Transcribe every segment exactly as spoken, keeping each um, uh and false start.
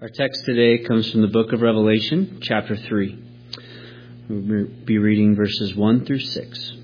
Our text today comes from the book of Revelation, chapter three. We'll be reading verses one through six.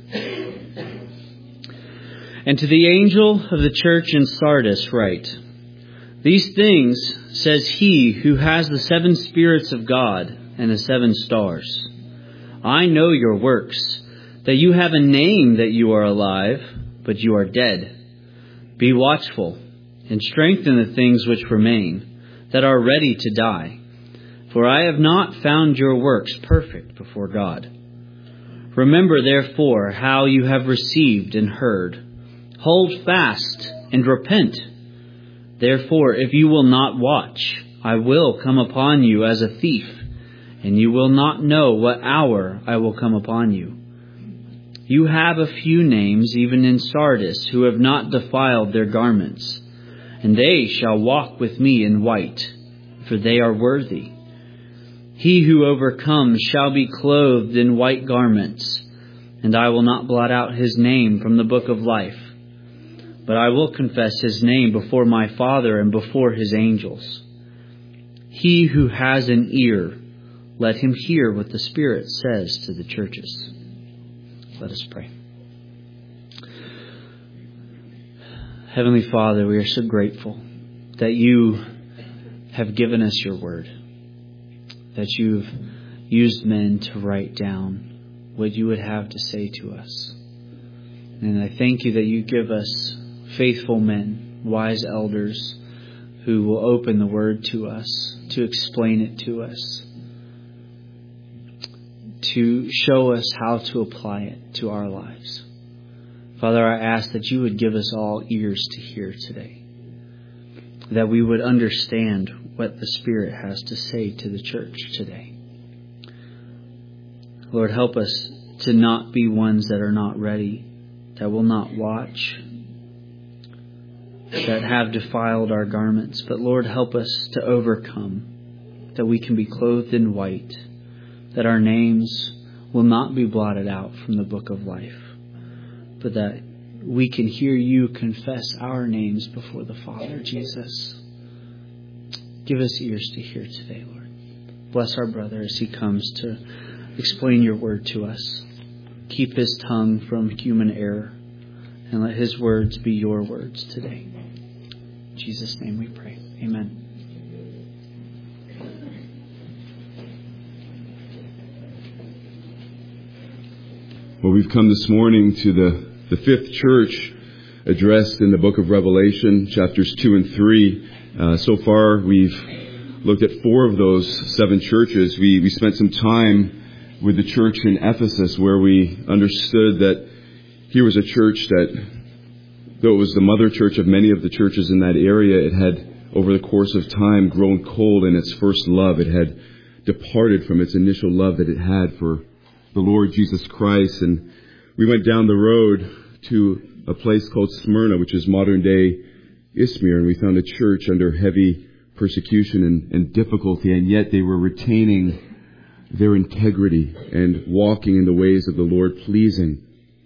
And to the angel of the church in Sardis write, These things says he who has the seven spirits of God and the seven stars. I know your works, that you have a name that you are alive, but you are dead. Be watchful and strengthen the things which remain, that are ready to die. For I have not found your works perfect before God. Remember therefore how you have received and heard. Hold fast and repent. Therefore, if you will not watch, I will come upon you as a thief, and you will not know what hour I will come upon you. You have a few names even in Sardis who have not defiled their garments, and they shall walk with me in white, for they are worthy. He who overcomes shall be clothed in white garments, and I will not blot out his name from the book of life, but I will confess his name before my Father and before his angels. He who has an ear, let him hear what the Spirit says to the churches. Let us pray. Heavenly Father, we are so grateful that you have given us your word, that you've used men to write down what you would have to say to us. And I thank you that you give us faithful men, wise elders, who will open the word to us, to explain it to us, to show us how to apply it to our lives. Father, I ask that you would give us all ears to hear today, that we would understand what the Spirit has to say to the church today. Lord, help us to not be ones that are not ready, that will not watch, that have defiled our garments. But Lord, help us to overcome, that we can be clothed in white, that our names will not be blotted out from the book of life, but that we can hear you confess our names before the Father, Jesus. Give us ears to hear today, Lord. Bless our brother as he comes to explain your word to us. Keep his tongue from human error, and let his words be your words today. In Jesus' name we pray. Amen. Well, we've come this morning to the, the fifth church addressed in the book of Revelation, chapters two and three. Uh, so far, we've looked at four of those seven churches. We, we spent some time with the church in Ephesus, where we understood that here was a church that, though it was the mother church of many of the churches in that area, it had, over the course of time, grown cold in its first love. It had departed from its initial love that it had for the Lord Jesus Christ. And we went down the road to a place called Smyrna, which is modern day Izmir, and we found a church under heavy persecution and, and difficulty, and yet they were retaining their integrity and walking in the ways of the Lord, pleasing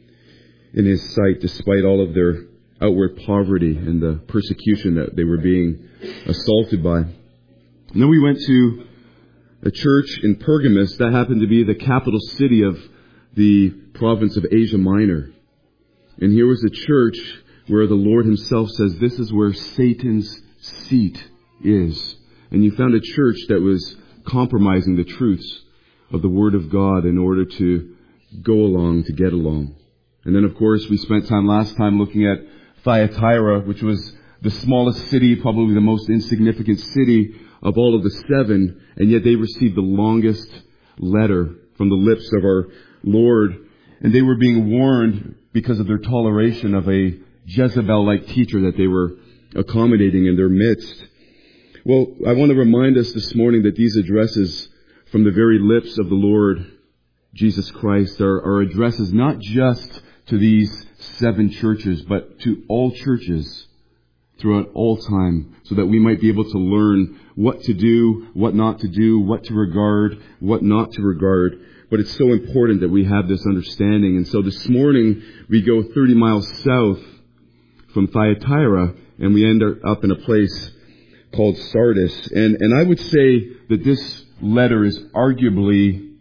in His sight, despite all of their outward poverty and the persecution that they were being assaulted by. And then we went to a church in Pergamos that happened to be the capital city of the province of Asia Minor. And here was a church where the Lord Himself says this is where Satan's seat is. And you found a church that was compromising the truths of the Word of God in order to go along, to get along. And then, of course, we spent time last time looking at Thyatira, which was the smallest city, probably the most insignificant city of all of the seven, and yet they received the longest letter from the lips of our Lord. And they were being warned because of their toleration of a Jezebel-like teacher that they were accommodating in their midst. Well, I want to remind us this morning that these addresses from the very lips of the Lord Jesus Christ are, are addresses not just to these seven churches, but to all churches throughout all time, so that we might be able to learn what to do, what not to do, what to regard, what not to regard. But it's so important that we have this understanding. And so this morning we go thirty miles south from Thyatira, and we end up in a place called Sardis. And, and I would say that this letter is arguably,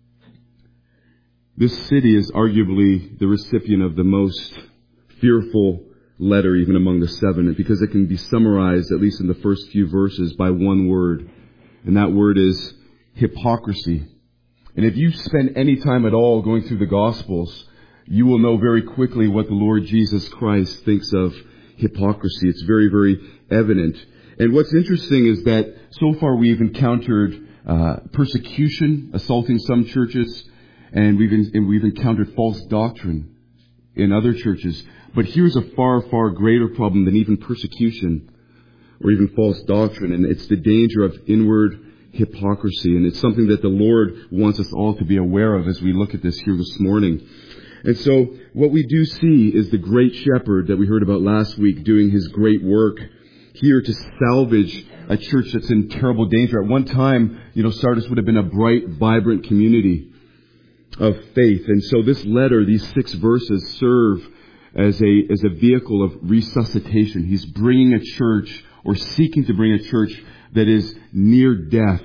this city is arguably the recipient of the most fearful letter even among the seven, because it can be summarized, at least in the first few verses, by one word. And that word is hypocrisy. And if you spend any time at all going through the Gospels, you will know very quickly what the Lord Jesus Christ thinks of hypocrisy. It's very, very evident. And what's interesting is that so far we've encountered uh, persecution assaulting some churches, and we've, in, and we've encountered false doctrine in other churches. But here's a far, far greater problem than even persecution or even false doctrine, and it's the danger of inward hypocrisy. And it's something that the Lord wants us all to be aware of as we look at this here this morning. And so what we do see is the great shepherd that we heard about last week doing his great work here to salvage a church that's in terrible danger. At one time, you know, Sardis would have been a bright, vibrant community of faith. And so this letter, these six verses, serve as a as a vehicle of resuscitation. He's bringing a church, or seeking to bring a church that is near death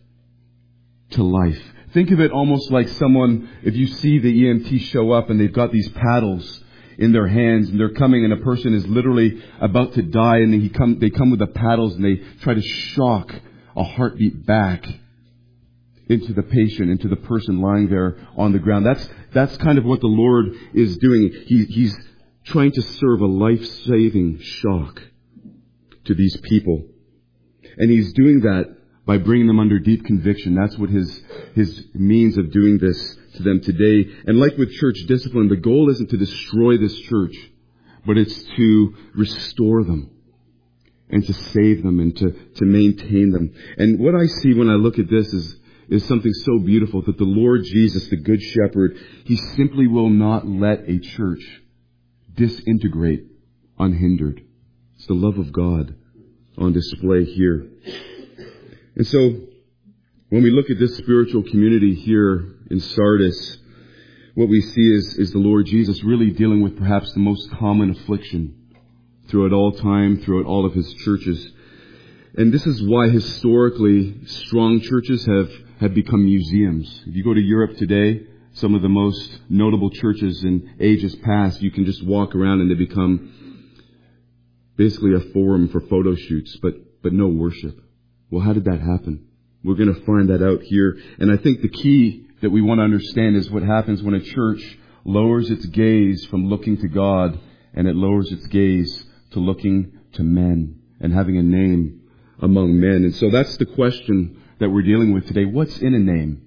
to life. Think of it almost like someone, if you see the E M T show up and they've got these paddles in their hands and they're coming and a person is literally about to die, and he come, they come with the paddles and they try to shock a heartbeat back into the patient, into the person lying there on the ground. That's that's kind of what the Lord is doing. He, he's trying to serve a life-saving shock to these people. And He's doing that by bringing them under deep conviction. That's what His His means of doing this to them today. And like with church discipline, the goal isn't to destroy this church, but it's to restore them and to save them and to, to maintain them. And what I see when I look at this is is something so beautiful, that the Lord Jesus, the Good Shepherd, He simply will not let a church disintegrate unhindered. It's the love of God on display here. And so, when we look at this spiritual community here in Sardis, what we see is, is the Lord Jesus really dealing with perhaps the most common affliction throughout all time, throughout all of His churches. And this is why historically strong churches have, have become museums. If you go to Europe today, some of the most notable churches in ages past, you can just walk around and they become basically a forum for photo shoots, but, but no worship. Well, how did that happen? We're going to find that out here. And I think the key that we want to understand is what happens when a church lowers its gaze from looking to God, and it lowers its gaze to looking to men and having a name among men. And so that's the question that we're dealing with today. What's in a name?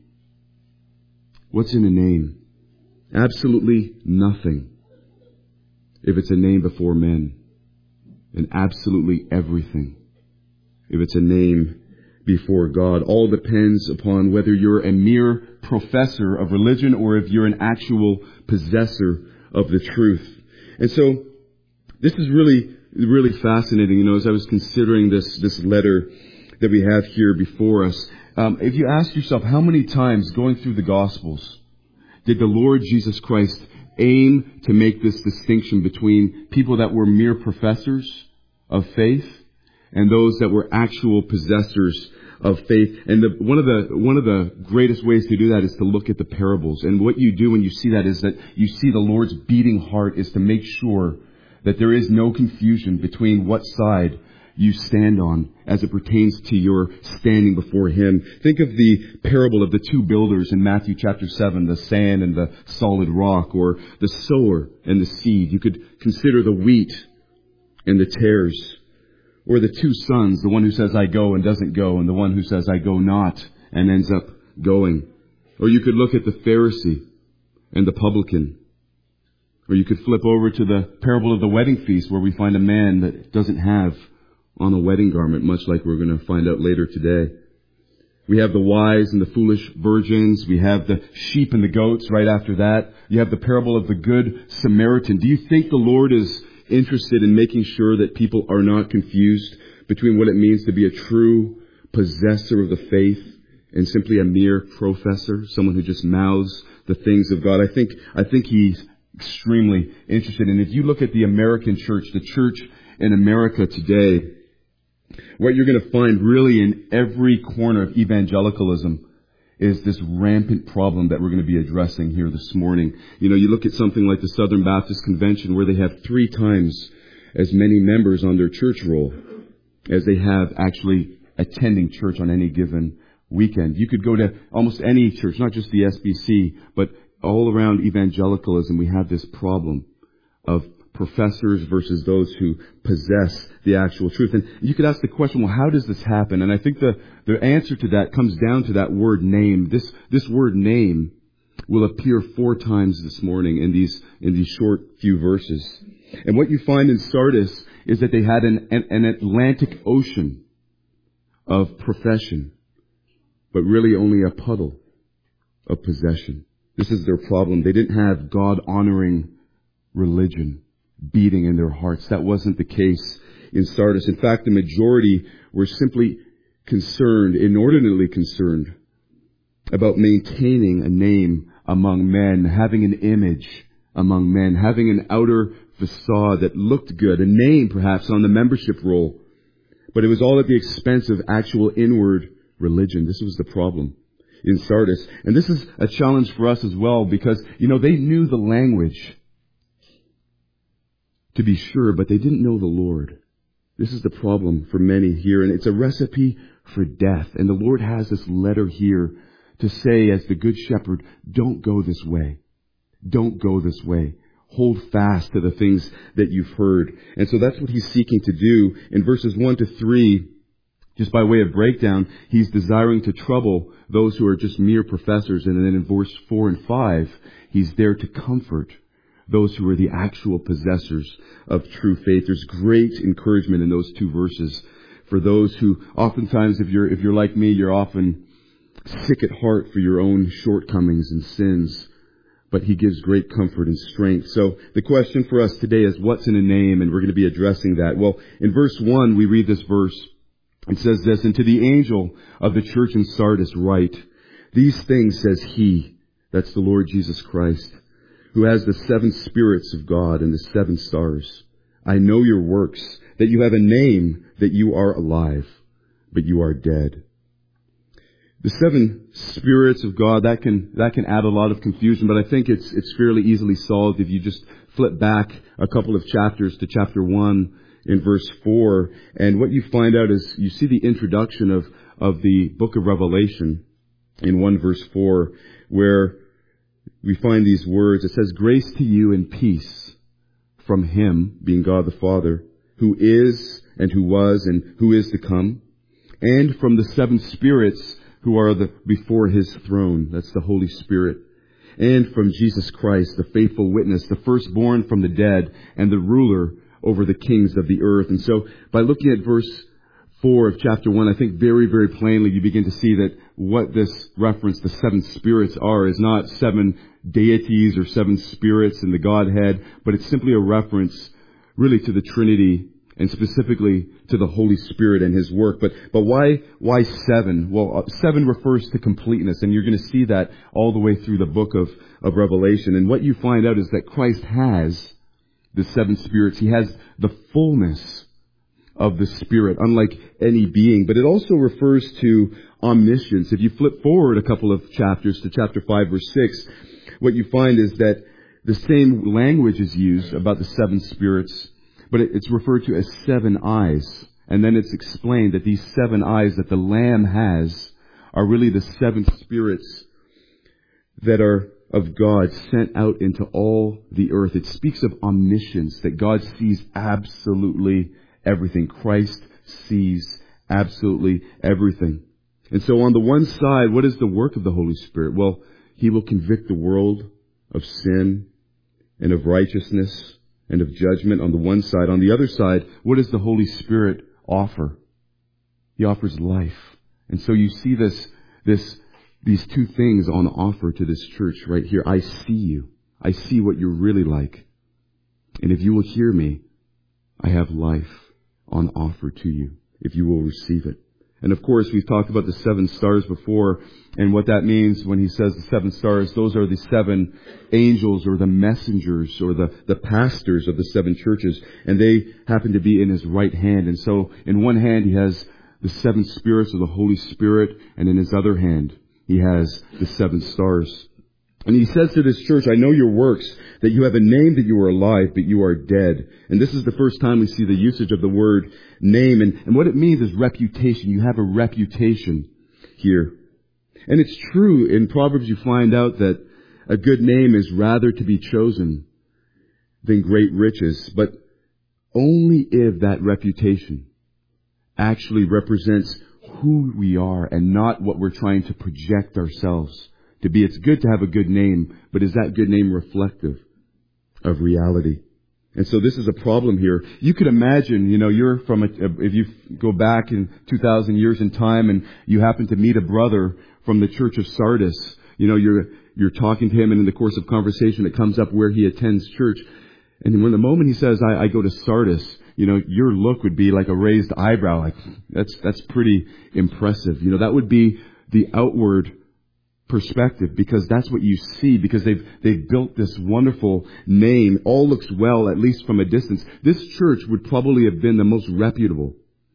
What's in a name? Absolutely nothing if it's a name before men. And absolutely everything if it's a name before God. All depends upon whether you're a mere professor of religion or if you're an actual possessor of the truth. And so this is really, really fascinating. You know, as I was considering this, this letter that we have here before us, um, if you ask yourself, how many times going through the Gospels did the Lord Jesus Christ aim to make this distinction between people that were mere professors of faith and those that were actual possessors of faith? And the, one of the one of the greatest ways to do that is to look at the parables. And what you do when you see that is that you see the Lord's beating heart is to make sure that there is no confusion between what side you stand on as it pertains to your standing before Him. Think of the parable of the two builders in Matthew chapter seven, the sand and the solid rock, or the sower and the seed. You could consider the wheat and the tares. Or the two sons, the one who says, I go and doesn't go, and the one who says, I go not and ends up going. Or you could look at the Pharisee and the publican. Or you could flip over to the parable of the wedding feast, where we find a man that doesn't have on a wedding garment, much like we're going to find out later today. We have the wise and the foolish virgins. We have the sheep and the goats right after that. You have the parable of the good Samaritan. Do you think the Lord is interested in making sure that people are not confused between what it means to be a true possessor of the faith and simply a mere professor, someone who just mouths the things of God? I think, I think He's extremely interested. And if you look at the American church, the church in America today, What you're going to find really in every corner of evangelicalism is this rampant problem that we're going to be addressing here this morning. You know, you look at something like the Southern Baptist Convention, where they have three times as many members on their church roll as they have actually attending church on any given weekend. You could go to almost any church, not just the S B C, but all around evangelicalism, we have this problem of professors versus those who possess the actual truth. And you could ask the question, well, how does this happen? And I think the, the answer to that comes down to that word name. This, this word name will appear four times this morning in these, in these short few verses. And what you find in Sardis is that they had an, an, an Atlantic Ocean of profession, but really only a puddle of possession. This is their problem. They didn't have God-honoring religion beating in their hearts. That wasn't the case in Sardis. In fact, the majority were simply concerned, inordinately concerned, about maintaining a name among men, having an image among men, having an outer facade that looked good, a name perhaps on the membership roll. But it was all at the expense of actual inward religion. This was the problem in Sardis. And this is a challenge for us as well, because, you know, they knew the language, to be sure, but they didn't know the Lord. This is the problem for many here, and it's a recipe for death. And the Lord has this letter here to say, as the Good Shepherd, don't go this way. Don't go this way. Hold fast to the things that you've heard. And so that's what he's seeking to do. In verses one to three, just by way of breakdown, he's desiring to trouble those who are just mere professors. And then in verse four and five, he's there to comfort those who are the actual possessors of true faith. There's great encouragement in those two verses for those who, oftentimes, if you're if you're like me, you're often sick at heart for your own shortcomings and sins. But he gives great comfort and strength. So the question for us today is, what's in a name? And we're going to be addressing that. Well, in verse one, we read this verse. It says this, "And to the angel of the church in Sardis write, these things says he," that's the Lord Jesus Christ, "who has the seven spirits of God and the seven stars. I know your works, that you have a name, that you are alive, but you are dead." The seven spirits of God, that can that can add a lot of confusion, but I think it's it's fairly easily solved if you just flip back a couple of chapters to chapter one in verse four. And what you find out is you see the introduction of, of the book of Revelation in one verse four, where we find these words. It says, "Grace to you and peace from him," being God the Father, "who is and who was and who is to come, and from the seven spirits who are the before his throne," that's the Holy Spirit, "and from Jesus Christ, the faithful witness, the firstborn from the dead, and the ruler over the kings of the earth." And so by looking at verse four of chapter one, I think very, very plainly you begin to see that what this reference, the seven spirits, are is not seven deities or seven spirits in the Godhead, but it's simply a reference really to the Trinity, and specifically to the Holy Spirit and his work. But but why why seven? Well, uh, seven refers to completeness, and you're going to see that all the way through the book of, of Revelation. And what you find out is that Christ has the seven spirits. He has the fullness of the Spirit, unlike any being. But it also refers to omniscience. If you flip forward a couple of chapters to chapter five, verse six, what you find is that the same language is used about the seven spirits, but it's referred to as seven eyes. And then it's explained that these seven eyes that the Lamb has are really the seven spirits that are of God sent out into all the earth. It speaks of omniscience, that God sees absolutely everything. Christ sees absolutely everything. And so on the one side, what is the work of the Holy Spirit? Well, he will convict the world of sin and of righteousness and of judgment on the one side. On the other side, what does the Holy Spirit offer? He offers life. And so you see this, this, these two things on offer to this church right here. I see you. I see what you're really like. And if you will hear me, I have life on offer to you, if you will receive it. And of course, we've talked about the seven stars before, and what that means when he says the seven stars, those are the seven angels or the messengers or the, the pastors of the seven churches, and they happen to be in his right hand. And so in one hand he has the seven spirits of the Holy Spirit, and in his other hand he has the seven stars. And he says to this church, I know your works, that you have a name that you are alive, but you are dead. And this is the first time we see the usage of the word name. And, and what it means is reputation. You have a reputation here. And it's true, in Proverbs you find out that a good name is rather to be chosen than great riches, but only if that reputation actually represents who we are and not what we're trying to project ourselves to be. It's good to have a good name, but is that good name reflective of reality? And so this is a problem here. You could imagine, you know, you're from a, if you go back in two thousand years in time and you happen to meet a brother from the church of Sardis, you know, you're, you're talking to him, and in the course of conversation it comes up where he attends church. And when the moment he says, I, I go to Sardis, you know, your look would be like a raised eyebrow. Like, that's, that's pretty impressive. You know, that would be the outward perspective, because that's what you see, because they've, they've built this wonderful name. All looks well, at least from a distance. This church would probably have been the most reputable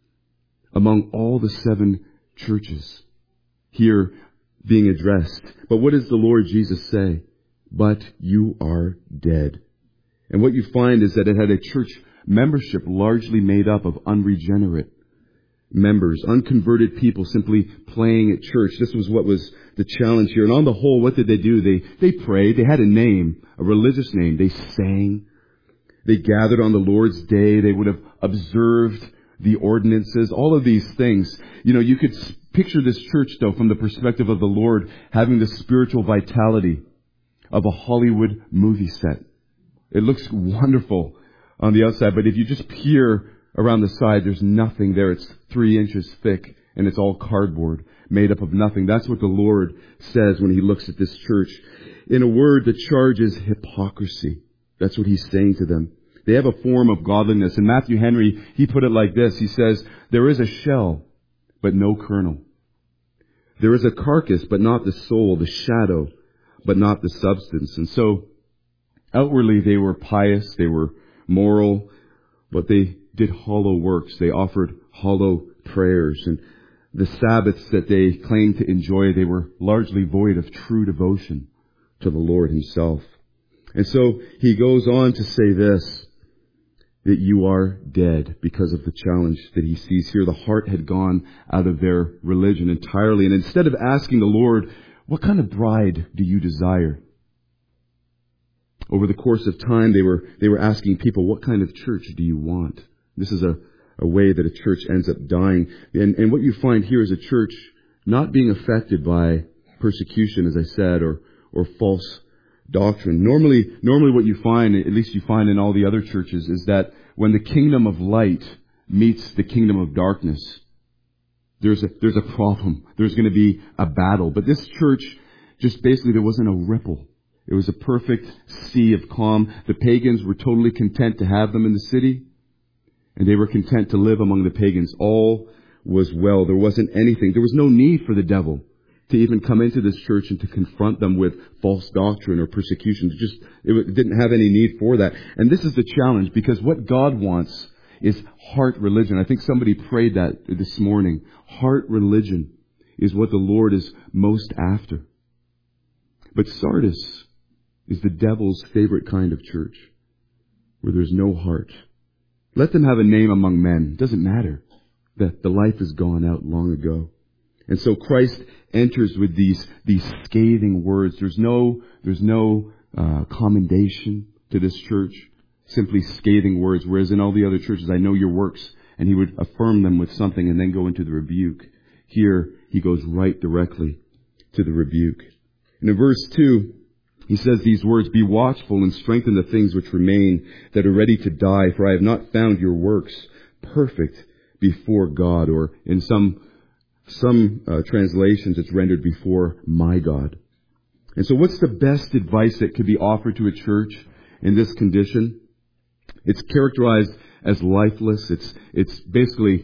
among all the seven churches here being addressed. But what does the Lord Jesus say? But you are dead. And what you find is that it had a church membership largely made up of unregenerate members, unconverted people simply playing at church. This was what was the challenge here. And on the whole, what did they do? They, they prayed. They had a name, a religious name. They sang. They gathered on the Lord's day. They would have observed the ordinances, all of these things. You know, you could picture this church, though, from the perspective of the Lord, having the spiritual vitality of a Hollywood movie set. It looks wonderful on the outside, but if you just peer around the side, there's nothing there. It's three inches thick, and it's all cardboard, made up of nothing. That's what the Lord says when he looks at this church. In a word, the charge is hypocrisy. That's what he's saying to them. They have a form of godliness. And Matthew Henry, he put it like this. He says, there is a shell, but no kernel. There is a carcass, but not the soul, the shadow, but not the substance. And so, outwardly, they were pious, they were moral, but they did hollow works. They offered hollow prayers. And the Sabbaths that they claimed to enjoy, they were largely void of true devotion to the Lord himself. And so he goes on to say this, that you are dead, because of the challenge that he sees here. The heart had gone out of their religion entirely. And instead of asking the Lord, what kind of bride do you desire? Over the course of time, they were they were asking people, what kind of church do you want? This is a, a way that a church ends up dying. And, and what you find here is a church not being affected by persecution, as I said, or, or false doctrine. Normally, normally what you find, at least you find in all the other churches, is that when the kingdom of light meets the kingdom of darkness, there's a, there's a problem. There's going to be a battle. But this church, just basically, there wasn't a ripple. It was a perfect sea of calm. The pagans were totally content to have them in the city, and they were content to live among the pagans. All was well. There wasn't anything. There was no need for the devil to even come into this church and to confront them with false doctrine or persecution. It just, it didn't have any need for that. And this is the challenge, because what God wants is heart religion. I think somebody prayed that this morning. Heart religion is what the Lord is most after. But Sardis is the devil's favorite kind of church, where there's no heart. Let them have a name among men. It doesn't matter. The, the life has gone out long ago. And so Christ enters with these, these scathing words. There's no, there's no, uh, commendation to this church. Simply scathing words. Whereas in all the other churches, I know your works. And he would affirm them with something and then go into the rebuke. Here, he goes right directly to the rebuke. And in verse two, he says these words, be watchful and strengthen the things which remain that are ready to die, for I have not found your works perfect before God. Or in some Some uh, translations, it's rendered before my God. And so what's the best advice that could be offered to a church in this condition? It's characterized as lifeless. It's it's basically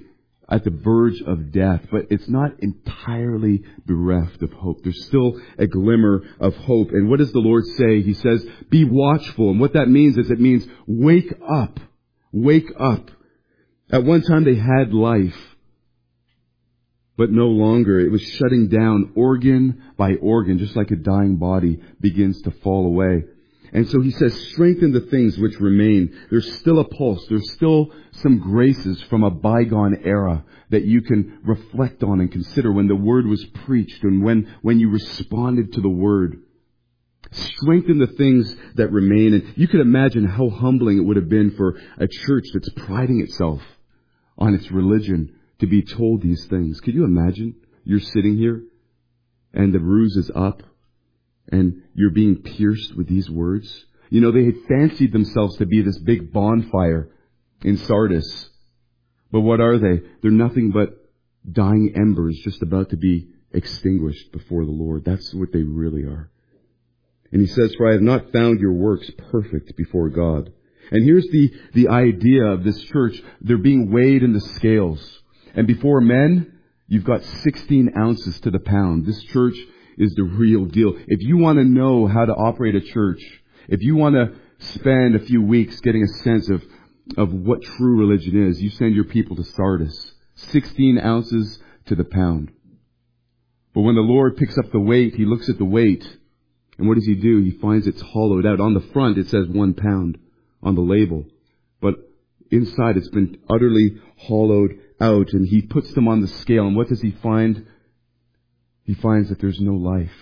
at the verge of death, but it's not entirely bereft of hope. There's still a glimmer of hope. And what does the Lord say? He says, be watchful. And what that means is it means wake up. Wake up. At one time they had life, but no longer. It was shutting down organ by organ, just like a dying body begins to fall away. And so he says, strengthen the things which remain. There's still a pulse. There's still some graces from a bygone era that you can reflect on and consider when the word was preached and when, when you responded to the word. Strengthen the things that remain. And you can imagine how humbling it would have been for a church that's priding itself on its religion to be told these things. Could you imagine? You're sitting here and the ruse is up. And you're being pierced with these words. You know, they had fancied themselves to be this big bonfire in Sardis. But what are they? They're nothing but dying embers just about to be extinguished before the Lord. That's what they really are. And he says, for I have not found your works perfect before God. And here's the, the idea of this church. They're being weighed in the scales. And before men, you've got sixteen ounces to the pound. This church is the real deal. If you want to know how to operate a church, if you want to spend a few weeks getting a sense of, of what true religion is, you send your people to Sardis. sixteen ounces to the pound. But when the Lord picks up the weight, He looks at the weight. And what does He do? He finds it's hollowed out. On the front, it says one pound on the label. But inside, it's been utterly hollowed out. And He puts them on the scale. And what does He find? He finds that there's no life.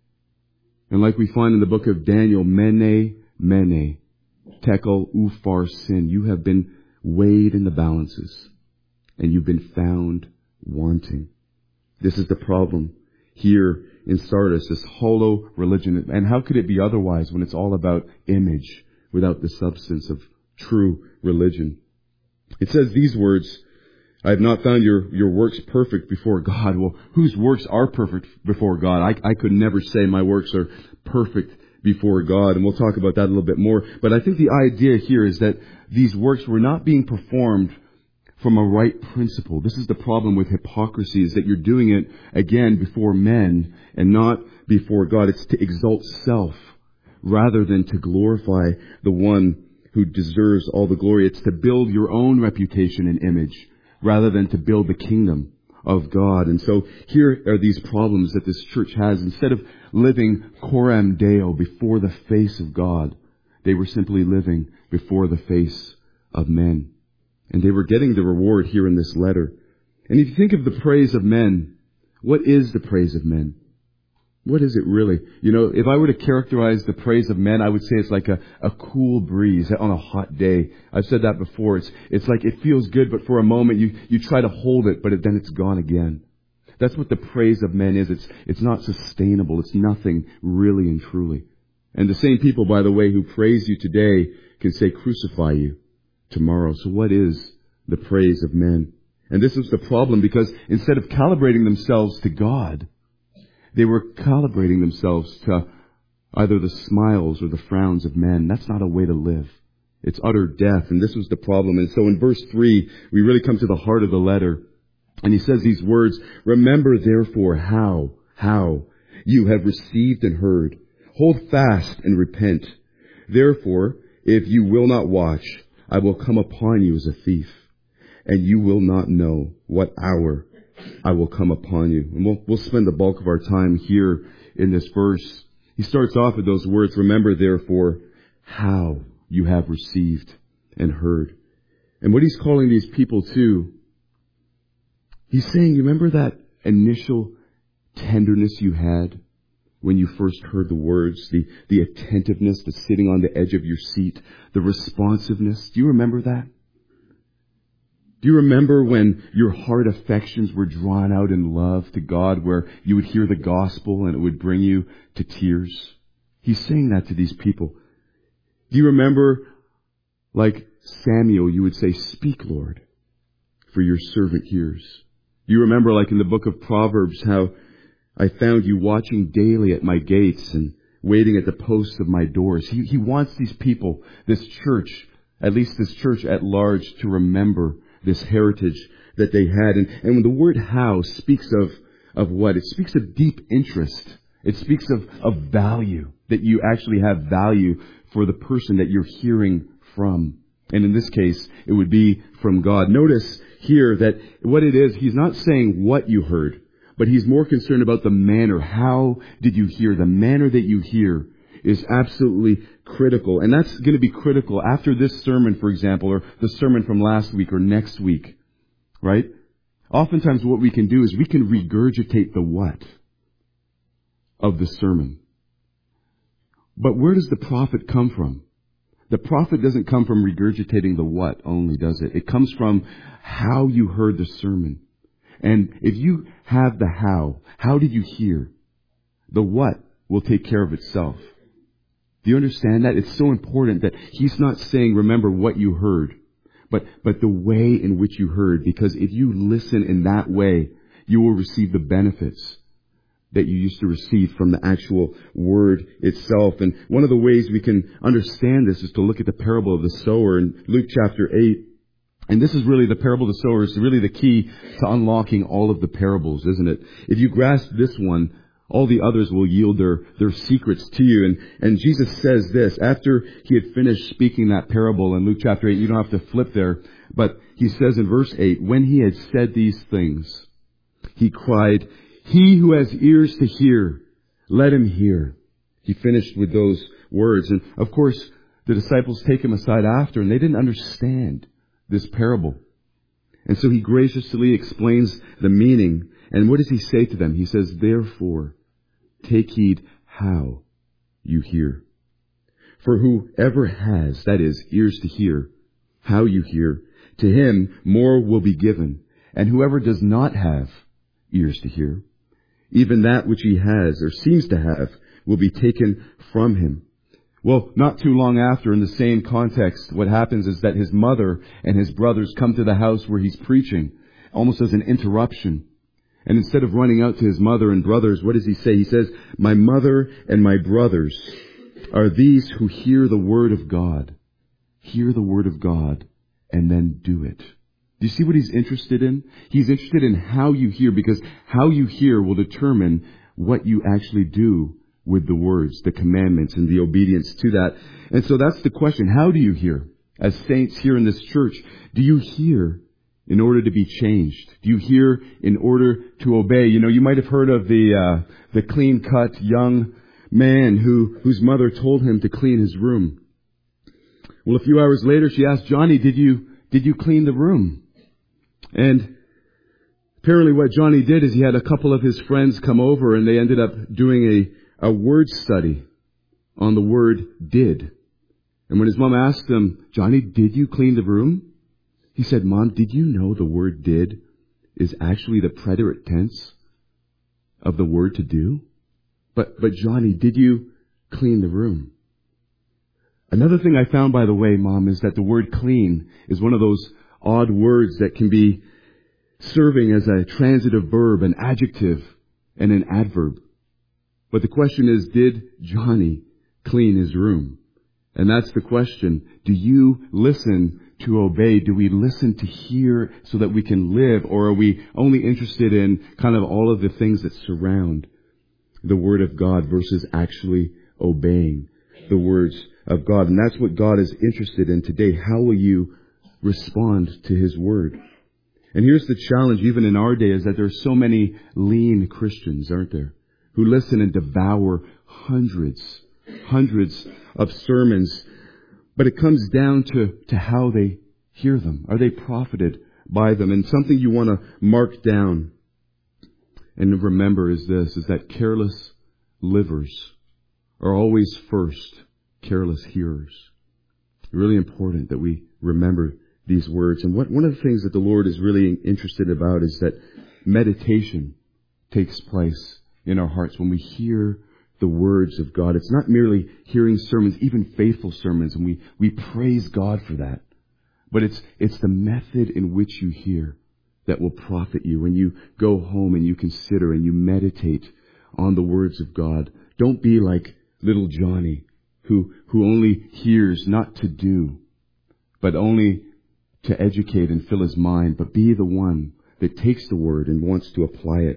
And like we find in the book of Daniel, mene, mene, tekel, uphar, sin. You have been weighed in the balances. And you've been found wanting. This is the problem here in Sardis, this hollow religion. And how could it be otherwise when it's all about image without the substance of true religion? It says these words, I have not found your, your works perfect before God. Well, whose works are perfect before God? I, I could never say my works are perfect before God. And we'll talk about that a little bit more. But I think the idea here is that these works were not being performed from a right principle. This is the problem with hypocrisy, is that you're doing it, again, before men and not before God. It's to exalt self rather than to glorify the one who deserves all the glory. It's to build your own reputation and image rather than to build the kingdom of God. And so here are these problems that this church has. Instead of living coram Deo, before the face of God, they were simply living before the face of men. And they were getting the reward here in this letter. And if you think of the praise of men, what is the praise of men? What is it really? You know, if I were to characterize the praise of men, I would say it's like a, a cool breeze on a hot day. I've said that before. It's it's like it feels good, but for a moment you, you try to hold it, but it, then it's gone again. That's what the praise of men is. It's it's not sustainable. It's nothing really and truly. And the same people, by the way, who praise you today can say, crucify you tomorrow. So what is the praise of men? And this is the problem, because instead of calibrating themselves to God, they were calibrating themselves to either the smiles or the frowns of men. That's not a way to live. It's utter death. And this was the problem. And so in verse three, we really come to the heart of the letter. And he says these words, remember therefore how, how you have received and heard. Hold fast and repent. Therefore, if you will not watch, I will come upon you as a thief, and you will not know what hour I will come upon you. And we'll, we'll spend the bulk of our time here in this verse. He starts off with those words, remember therefore how you have received and heard. And what he's calling these people to, he's saying, you remember that initial tenderness you had when you first heard the words, the, the attentiveness, the sitting on the edge of your seat, the responsiveness. Do you remember that? Do you remember when your heart affections were drawn out in love to God, where you would hear the gospel and it would bring you to tears? He's saying that to these people. Do you remember, like Samuel, you would say, speak, Lord, for your servant hears. Do you remember, like in the book of Proverbs, how I found you watching daily at my gates and waiting at the posts of my doors? He, he wants these people, this church, at least this church at large, to remember this heritage that they had. And, and when the word how speaks of, of what? It speaks of deep interest. It speaks of, of value, that you actually have value for the person that you're hearing from. And in this case, it would be from God. Notice here that what it is, he's not saying what you heard, but he's more concerned about the manner. How did you hear? The manner that you hear is absolutely critical. And that's going to be critical after this sermon, for example, or the sermon from last week or next week, right? Oftentimes what we can do is we can regurgitate the what of the sermon. But where does the profit come from? The profit doesn't come from regurgitating the what only, does it? It comes from how you heard the sermon. And if you have the how, how did you hear? The what will take care of itself. Do you understand that? It's so important that he's not saying, remember what you heard, but, but the way in which you heard. Because if you listen in that way, you will receive the benefits that you used to receive from the actual word itself. And one of the ways we can understand this is to look at the parable of the sower in Luke chapter eight. And this is really the parable of the sower is really the key to unlocking all of the parables, isn't it? If you grasp this one, all the others will yield their, their secrets to you. And, and Jesus says this, after he had finished speaking that parable in Luke chapter eight, you don't have to flip there, but he says in verse eight, when he had said these things, he cried, he who has ears to hear, let him hear. He finished with those words. And of course, the disciples take him aside after, and they didn't understand this parable. And so he graciously explains the meaning. And what does he say to them? He says, therefore, take heed how you hear. For whoever has, that is, ears to hear, how you hear, to him more will be given. And whoever does not have ears to hear, even that which he has or seems to have will be taken from him. Well, not too long after, in the same context, what happens is that his mother and his brothers come to the house where he's preaching, almost as an interruption. And instead of running out to his mother and brothers, what does he say? He says, my mother and my brothers are these who hear the word of God. Hear the word of God and then do it. Do you see what he's interested in? He's interested in how you hear, because how you hear will determine what you actually do with the words, the commandments, and the obedience to that. And so that's the question. How do you hear? As saints here in this church, do you hear in order to be changed? Do you hear in order to obey? You know, you might have heard of the uh, the clean-cut young man who whose mother told him to clean his room. Well, a few hours later, she asked, Johnny, did you did you clean the room? And apparently what Johnny did is he had a couple of his friends come over, and they ended up doing a, a word study on the word did. And when his mom asked him, Johnny, did you clean the room? He said, Mom, did you know the word did is actually the preterite tense of the word to do? But, but Johnny, did you clean the room? Another thing I found, by the way, Mom, is that the word clean is one of those odd words that can be serving as a transitive verb, an adjective, and an adverb. But the question is, did Johnny clean his room? And that's the question. Do you listen to obey? Do we listen to hear so that we can live? Or are we only interested in kind of all of the things that surround the Word of God versus actually obeying the words of God? And that's what God is interested in today. How will you respond to His Word? And here's the challenge, even in our day, is that there are so many lean Christians, aren't there, who listen and devour hundreds, hundreds of sermons. But it comes down to, to how they hear them. Are they profited by them? And something you want to mark down and remember is this, is that careless livers are always first careless hearers. Really important that we remember these words. And what one of the things that the Lord is really interested about is that meditation takes place in our hearts when we hear the words of God. It's not merely hearing sermons, even faithful sermons, and we, we praise God for that. But it's it's the method in which you hear that will profit you when you go home and you consider and you meditate on the words of God. Don't be like little Johnny, who who only hears not to do, but only to educate and fill his mind, but be the one that takes the word and wants to apply it.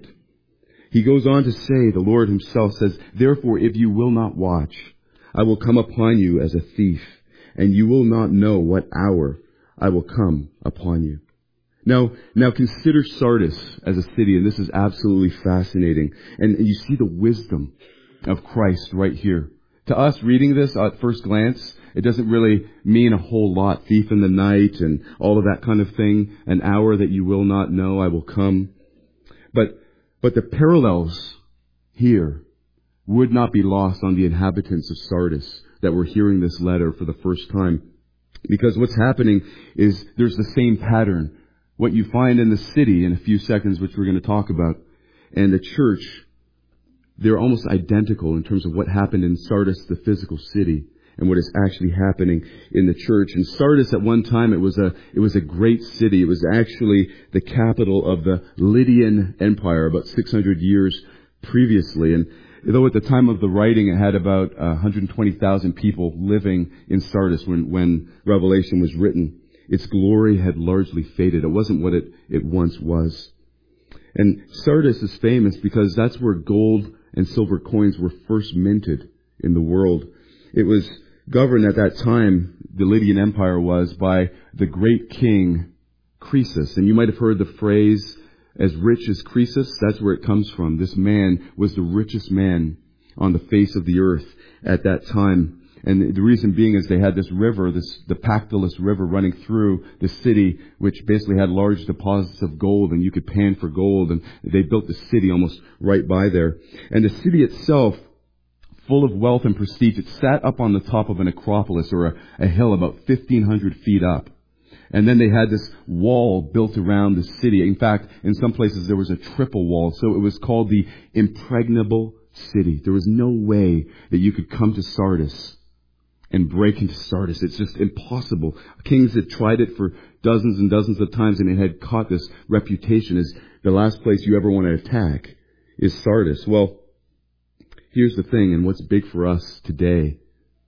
He goes on to say, the Lord himself says, therefore, if you will not watch, I will come upon you as a thief, and you will not know what hour I will come upon you. Now, now consider Sardis as a city, and this is absolutely fascinating. And you see the wisdom of Christ right here. To us, reading this at first glance, it doesn't really mean a whole lot. Thief in the night and all of that kind of thing. An hour that you will not know, I will come. But, but the parallels here would not be lost on the inhabitants of Sardis that were hearing this letter for the first time. Because what's happening is there's the same pattern. What you find in the city in a few seconds, which we're going to talk about, and the church, they're almost identical in terms of what happened in Sardis, the physical city, and what is actually happening in the church. And Sardis at one time, it was a, it was a great city. It was actually the capital of the Lydian Empire about six hundred years previously. And though at the time of the writing, it had about one hundred twenty thousand people living in Sardis when, when Revelation was written, its glory had largely faded. It wasn't what it, it once was. And Sardis is famous because that's where gold and silver coins were first minted in the world. It was governed at that time, the Lydian Empire was, by the great king Croesus. And you might have heard the phrase, as rich as Croesus. That's where it comes from. This man was the richest man on the face of the earth at that time. And the reason being is they had this river, this the Pactolus River running through the city, which basically had large deposits of gold, and you could pan for gold. And they built the city almost right by there. And the city itself, full of wealth and prestige, it sat up on the top of an acropolis, or a, a hill about fifteen hundred feet up. And then they had this wall built around the city. In fact, in some places there was a triple wall. So it was called the impregnable city. There was no way that you could come to Sardis and break into Sardis. It's just impossible. Kings had tried it for dozens and dozens of times, and it had caught this reputation as the last place you ever want to attack is Sardis. Well, here's the thing, and what's big for us today,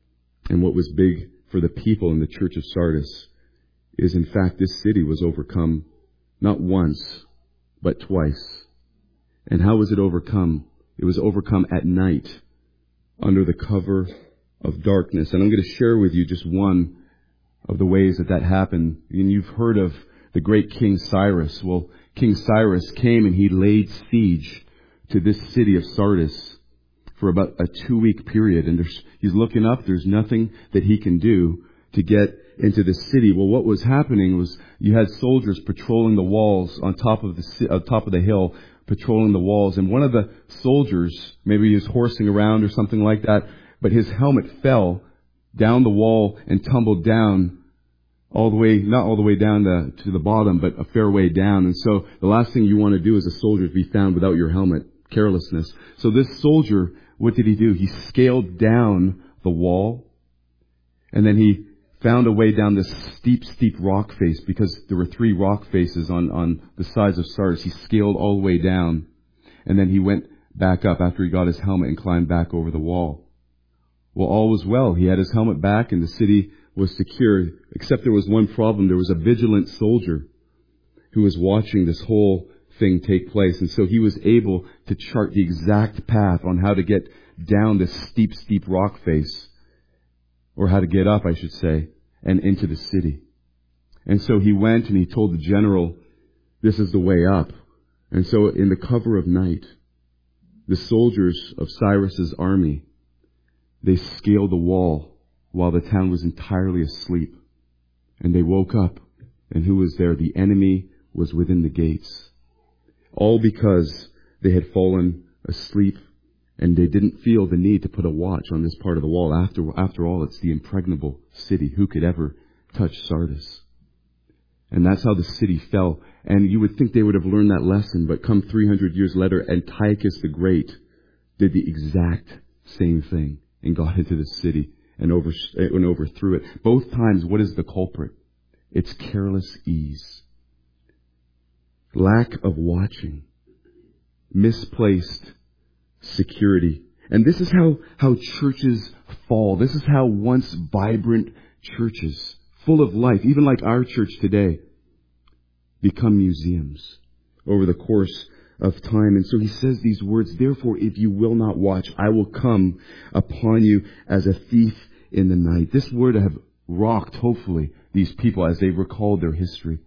and what was big for the people in the church of Sardis, is in fact this city was overcome not once, but twice. And how was it overcome? It was overcome at night under the cover of darkness. And I'm going to share with you just one of the ways that that happened. And you've heard of the great King Cyrus. Well, King Cyrus came and he laid siege to this city of Sardis for about a two-week period. And there's, he's looking up. There's nothing that he can do to get into the city. Well, what was happening was you had soldiers patrolling the walls on top of the on top of the hill, patrolling the walls. And one of the soldiers, maybe he was horsing around or something like that, but his helmet fell down the wall and tumbled down all the way, not all the way down the, to the bottom, but a fair way down. And so the last thing you want to do as a soldier is be found without your helmet. Carelessness. So this soldier, what did he do? He scaled down the wall, and then he found a way down this steep, steep rock face, because there were three rock faces on, on the sides of Sardis. He scaled all the way down, and then he went back up after he got his helmet and climbed back over the wall. Well, all was well. He had his helmet back and the city was secure, except there was one problem. There was a vigilant soldier who was watching this whole thing take place. And so he was able to chart the exact path on how to get down this steep, steep rock face, or how to get up, I should say, and into the city. And so he went and he told the general, this is the way up. And so in the cover of night, the soldiers of Cyrus's army, they scaled the wall while the town was entirely asleep. And they woke up, and who was there? The enemy was within the gates. All because they had fallen asleep, and they didn't feel the need to put a watch on this part of the wall. After, after all, it's the impregnable city. Who could ever touch Sardis? And that's how the city fell. And you would think they would have learned that lesson, but come three hundred years later, Antiochus the Great did the exact same thing and got into the city and, over, and overthrew it. Both times, what is the culprit? It's careless ease. Lack of watching. Misplaced security. And this is how, how churches fall. This is how once vibrant churches full of life, even like our church today, become museums over the course of time. And so he says these words, therefore, if you will not watch, I will come upon you as a thief in the night. This word have rocked, hopefully, these people as they recalled their history.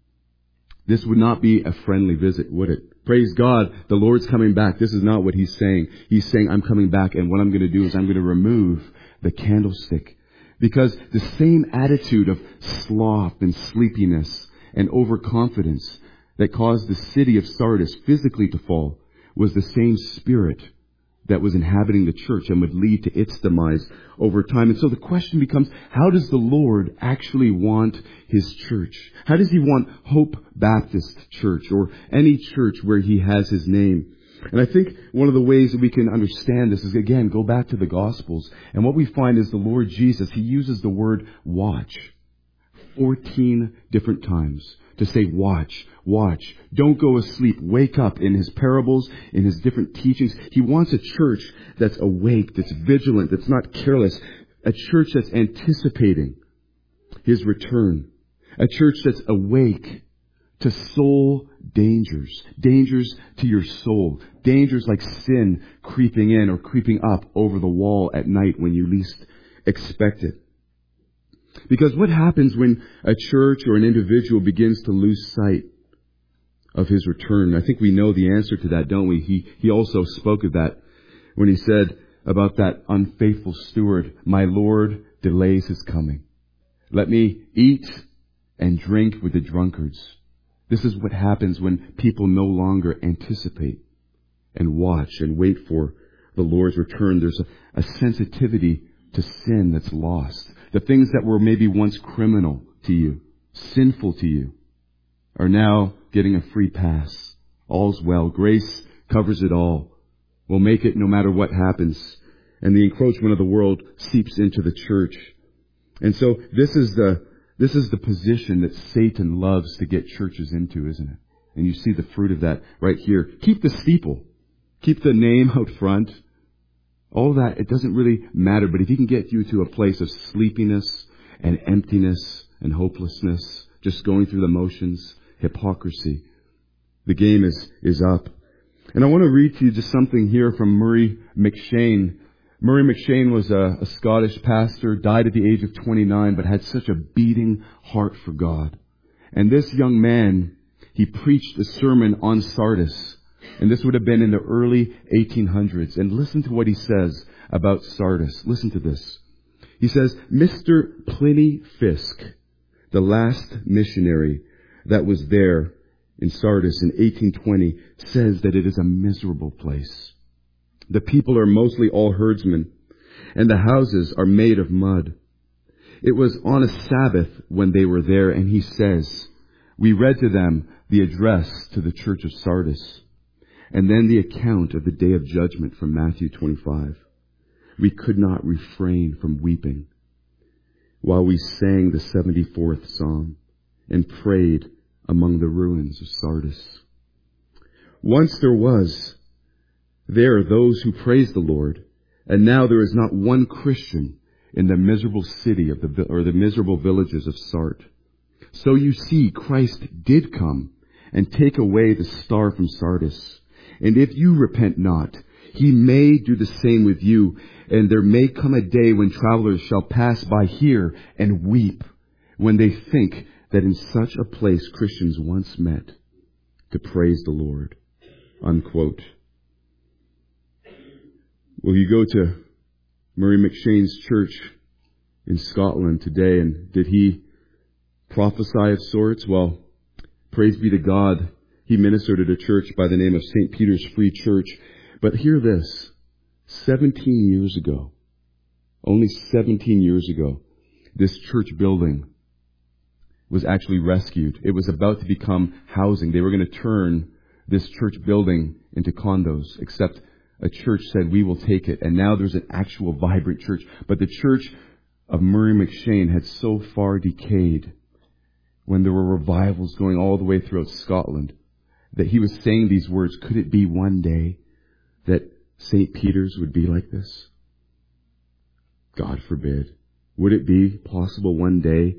This would not be a friendly visit, would it? Praise God, the Lord's coming back. This is not what he's saying. He's saying, I'm coming back, and what I'm going to do is I'm going to remove the candlestick. Because the same attitude of sloth and sleepiness and overconfidence that caused the city of Sardis physically to fall was the same spirit that was inhabiting the church and would lead to its demise over time. And so the question becomes, how does the Lord actually want his church? How does he want Hope Baptist Church or any church where he has his name? And I think one of the ways that we can understand this is, again, go back to the Gospels. And what we find is the Lord Jesus, he uses the word watch fourteen different times. To say, watch, watch, don't go asleep, wake up. In his parables, in his different teachings, he wants a church that's awake, that's vigilant, that's not careless, a church that's anticipating his return, a church that's awake to soul dangers, dangers to your soul, dangers like sin creeping in or creeping up over the wall at night when you least expect it. Because what happens when a church or an individual begins to lose sight of his return? I think we know the answer to that, don't we? He, he also spoke of that when he said about that unfaithful steward, my Lord delays his coming. Let me eat and drink with the drunkards. This is what happens when people no longer anticipate and watch and wait for the Lord's return. There's a, a sensitivity to sin that's lost. The things that were maybe once criminal to you, sinful to you, are now getting a free pass. All's well. Grace covers it all. We'll make it no matter what happens. And the encroachment of the world seeps into the church. And so this is the this is the position that Satan loves to get churches into, isn't it? And you see the fruit of that right here. Keep the steeple. Keep the name out front. All that, it doesn't really matter. But if he can get you to a place of sleepiness and emptiness and hopelessness, just going through the motions, hypocrisy, the game is, is up. And I want to read to you just something here from Murray M'Cheyne. Murray M'Cheyne was a, a Scottish pastor, died at the age of twenty-nine, but had such a beating heart for God. And this young man, he preached a sermon on Sardis. And this would have been in the early eighteen hundreds. And listen to what he says about Sardis. Listen to this. He says, Mister Pliny Fisk, the last missionary that was there in Sardis in eighteen twenty, says that it is a miserable place. The people are mostly all herdsmen, and the houses are made of mud. It was on a Sabbath when they were there, and he says, we read to them the address to the church of Sardis, and then the account of the day of judgment from Matthew twenty-five. We could not refrain from weeping while we sang the seventy-fourth Psalm and prayed among the ruins of Sardis. Once there was there those who praised the Lord, and now there is not one Christian in the miserable city of the or the miserable villages of Sart. So you see, Christ did come and take away the star from Sardis. And if you repent not, he may do the same with you. And there may come a day when travelers shall pass by here and weep when they think that in such a place Christians once met to praise the Lord. Unquote. Well, you go to Murray M'Cheyne's church in Scotland today, and did he prophesy of sorts? Well, praise be to God, he ministered at a church by the name of Saint Peter's Free Church. But hear this, seventeen years ago, only seventeen years ago, this church building was actually rescued. It was about to become housing. They were going to turn this church building into condos, except a church said, we will take it. And now there's an actual vibrant church. But the church of Murray M'Cheyne had so far decayed when there were revivals going all the way throughout Scotland that he was saying these words, could it be one day that Saint Peter's would be like this? God forbid. Would it be possible one day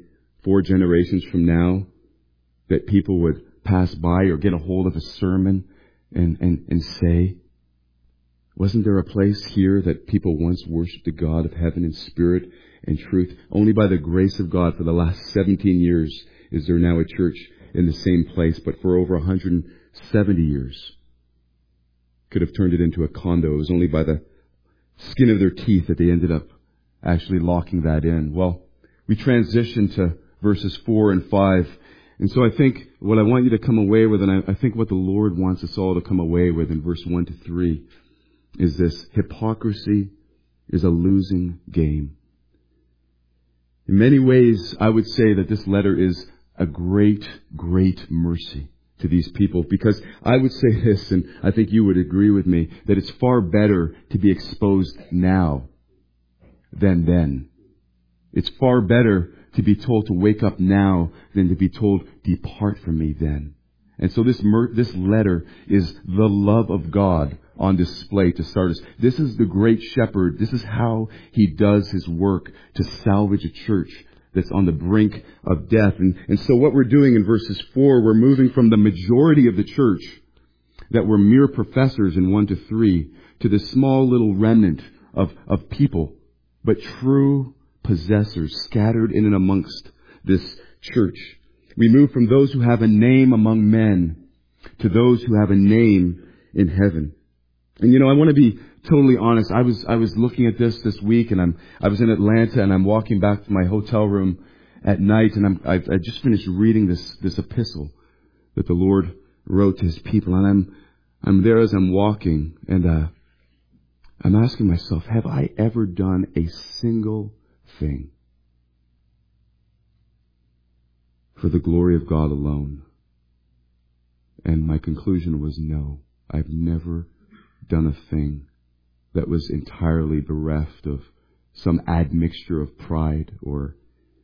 four generations from now that people would pass by or get a hold of a sermon and, and, and say, wasn't there a place here that people once worshipped the God of heaven in spirit and truth? Only by the grace of God for the last seventeen years is there now a church in the same place, but for over one hundred seventy years could have turned it into a condo. It was only by the skin of their teeth that they ended up actually locking that in. Well, we transition to verses four and five. And so I think what I want you to come away with, and I, I think what the Lord wants us all to come away with in verse one to three, is this: hypocrisy is a losing game. In many ways, I would say that this letter is a great, great mercy to these people, because I would say this, and I think you would agree with me, that it's far better to be exposed now than then. It's far better to be told to wake up now than to be told, depart from me then. And so this mer- this letter is the love of God on display to Sardis. This is the great shepherd. This is how he does his work to salvage a church that's on the brink of death. And, and so what we're doing in verses four, we're moving from the majority of the church that were mere professors in one to three to the small little remnant of, of people, but true possessors scattered in and amongst this church. We move from those who have a name among men to those who have a name in heaven. And you know, I want to be totally honest. I was I was looking at this this week, and I'm I was in Atlanta, and I'm walking back to my hotel room at night, and I'm I, I just finished reading this this epistle that the Lord wrote to His people, and I'm I'm there as I'm walking, and uh, I'm asking myself, have I ever done a single thing for the glory of God alone? And my conclusion was no. I've never done a thing that was entirely bereft of some admixture of pride or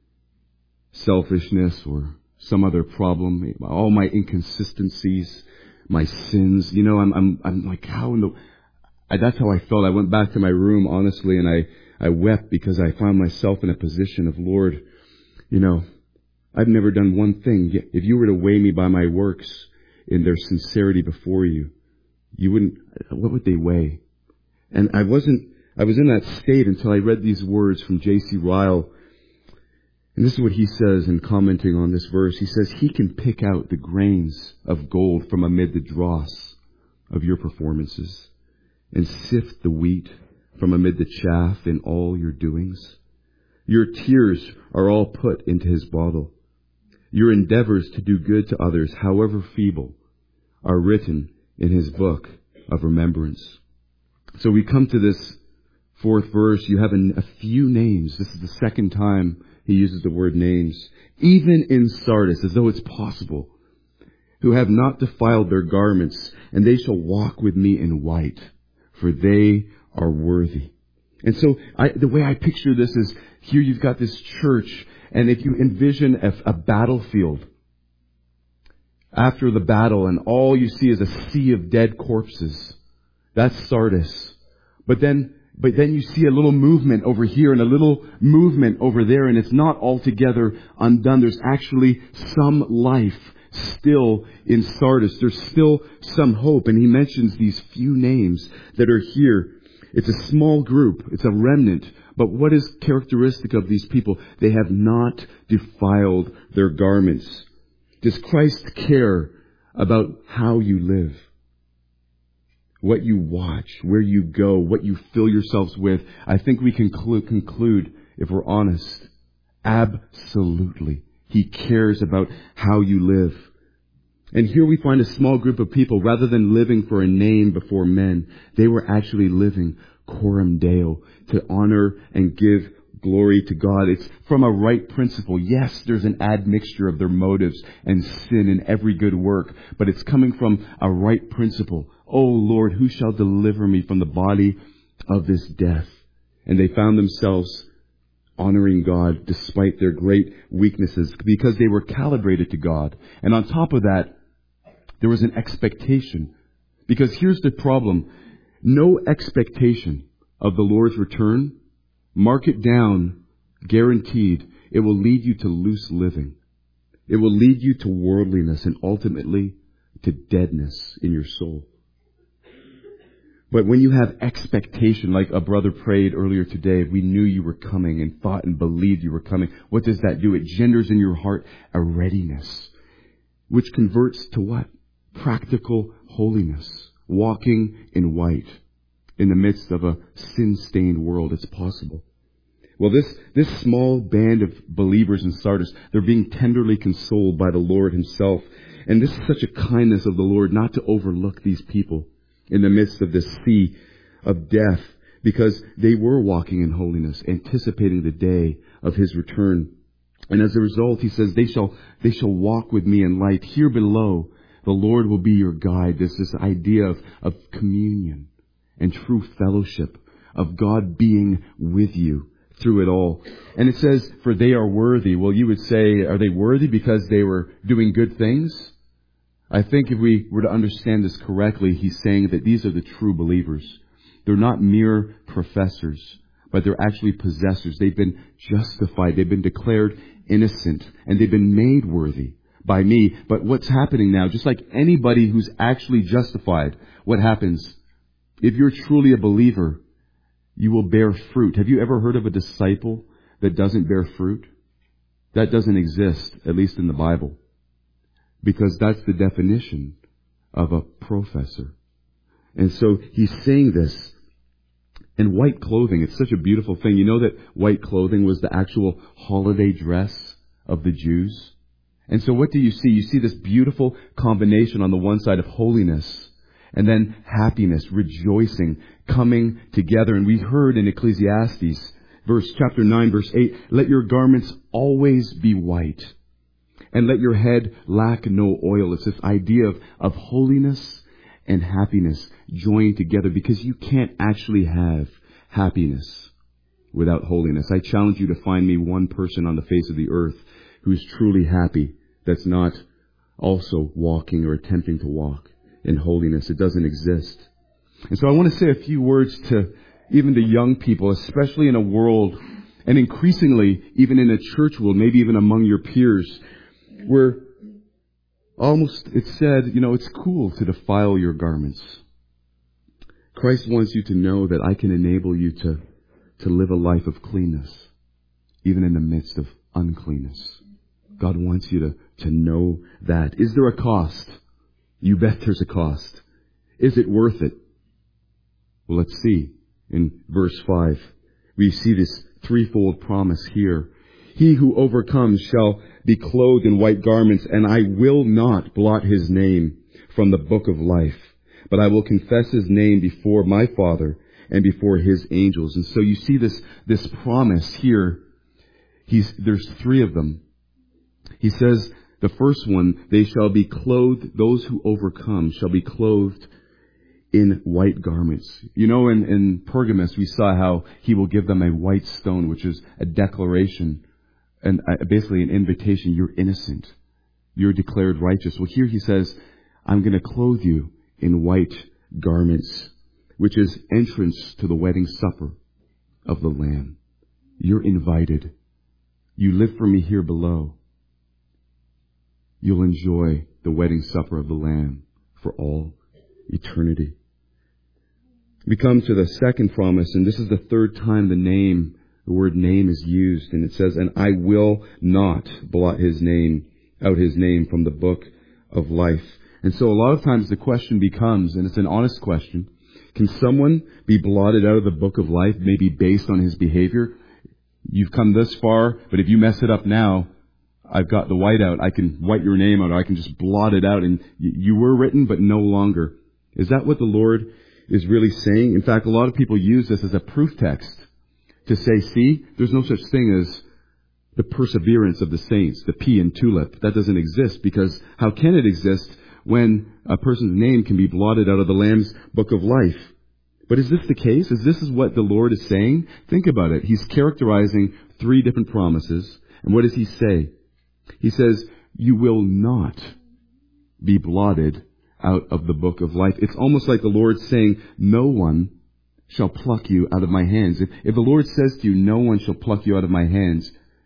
selfishness or some other problem. All my inconsistencies, my sins. You know, I'm I'm I'm like, how in the I, that's how I felt. I went back to my room, honestly, and I, I wept because I found myself in a position of, Lord, you know, I've never done one thing. If you were to weigh me by my works in their sincerity before you, you wouldn't, what would they weigh? And I wasn't, I was in that state until I read these words from J C Ryle. And this is what he says in commenting on this verse. He says, he can pick out the grains of gold from amid the dross of your performances and sift the wheat from amid the chaff in all your doings. Your tears are all put into his bottle. Your endeavors to do good to others, however feeble, are written in his book of remembrance. So we come to this fourth verse. You have a, a few names. This is the second time he uses the word names. Even in Sardis, as though it's possible, who have not defiled their garments, and they shall walk with me in white, for they are worthy. And so I, the way I picture this is, here you've got this church, and if you envision a, a battlefield, after the battle, and all you see is a sea of dead corpses, that's Sardis. But then, but then you see a little movement over here and a little movement over there, and it's not altogether undone. There's actually some life still in Sardis. There's still some hope. And he mentions these few names that are here. It's a small group. It's a remnant. But what is characteristic of these people? They have not defiled their garments. Does Christ care about how you live? What you watch, where you go, what you fill yourselves with? I think we can conclu- conclude, if we're honest, absolutely. He cares about how you live. And here we find a small group of people, rather than living for a name before men, they were actually living coram Deo, to honor and give glory to God. It's from a right principle. Yes, there's an admixture of their motives and sin in every good work, but it's coming from a right principle. Oh Lord, who shall deliver me from the body of this death? And they found themselves honoring God despite their great weaknesses, because they were calibrated to God. And on top of that, there was an expectation. Because here's the problem. No expectation of the Lord's return, mark it down, guaranteed, it will lead you to loose living. It will lead you to worldliness and ultimately to deadness in your soul. But when you have expectation, like a brother prayed earlier today, we knew you were coming and thought and believed you were coming. What does that do? It genders in your heart a readiness, which converts to what? Practical holiness, walking in white in the midst of a sin-stained world. It's possible. Well, this, this small band of believers in Sardis, they're being tenderly consoled by the Lord himself. And this is such a kindness of the Lord not to overlook these people in the midst of this sea of death, because they were walking in holiness, anticipating the day of his return. And as a result, he says, they shall, they shall walk with me in light. Here below, the Lord will be your guide. There's this idea of, of communion and true fellowship, of God being with you through it all. And it says, for they are worthy. Well, you would say, are they worthy because they were doing good things? I think if we were to understand this correctly, he's saying that these are the true believers. They're not mere professors, but they're actually possessors. They've been justified. They've been declared innocent, and they've been made worthy by me. But what's happening now, just like anybody who's actually justified, what happens? If you're truly a believer, you will bear fruit. Have you ever heard of a disciple that doesn't bear fruit? That doesn't exist, at least in the Bible. Because that's the definition of a professor. And so he's saying this. And white clothing, it's such a beautiful thing. You know that white clothing was the actual holiday dress of the Jews? And so what do you see? You see this beautiful combination on the one side of holiness and then happiness, rejoicing, coming together. And we heard in Ecclesiastes, verse chapter nine, verse eight, let your garments always be white, and let your head lack no oil. It's this idea of, of holiness and happiness joined together, because you can't actually have happiness without holiness. I challenge you to find me one person on the face of the earth who's truly happy that's not also walking or attempting to walk in holiness. It doesn't exist. And so I want to say a few words to even the young people, especially in a world, and increasingly even in a church world, maybe even among your peers, where almost it's said, you know, it's cool to defile your garments. Christ wants you to know that I can enable you to, to live a life of cleanness, even in the midst of uncleanness. God wants you to, to know that. Is there a cost? You bet there's a cost. Is it worth it? Well, let's see. In verse five, we see this threefold promise here. He who overcomes shall be clothed in white garments, and I will not blot his name from the book of life, but I will confess his name before my Father and before his angels. And so you see this, this promise here. He's, there's three of them. He says, the first one, they shall be clothed, those who overcome shall be clothed in white garments. You know, in, in Pergamos, we saw how he will give them a white stone, which is a declaration and basically an invitation. You're innocent. You're declared righteous. Well, here he says, I'm going to clothe you in white garments, which is entrance to the wedding supper of the Lamb. You're invited. You live for me here below. You'll enjoy the wedding supper of the Lamb for all eternity. We come to the second promise, and this is the third time the name, the word name is used, and it says, and I will not blot his name, out his name from the book of life. And so a lot of times the question becomes, and it's an honest question, can someone be blotted out of the book of life, maybe based on his behavior? You've come this far, but if you mess it up now, I've got the white out. I can white your name out, or I can just blot it out, and you were written, but no longer. Is that what the Lord is really saying? In fact, a lot of people use this as a proof text to say, see, there's no such thing as the perseverance of the saints, the P in tulip. That doesn't exist, because how can it exist when a person's name can be blotted out of the Lamb's book of life? But is this the case? Is this is what the Lord is saying? Think about it. He's characterizing three different promises. And what does he say? He says, you will not be blotted out of the book of life. It's almost like the Lord saying, no one shall pluck you out of my hands. If, if the Lord says to you, no one shall pluck you out of my hands,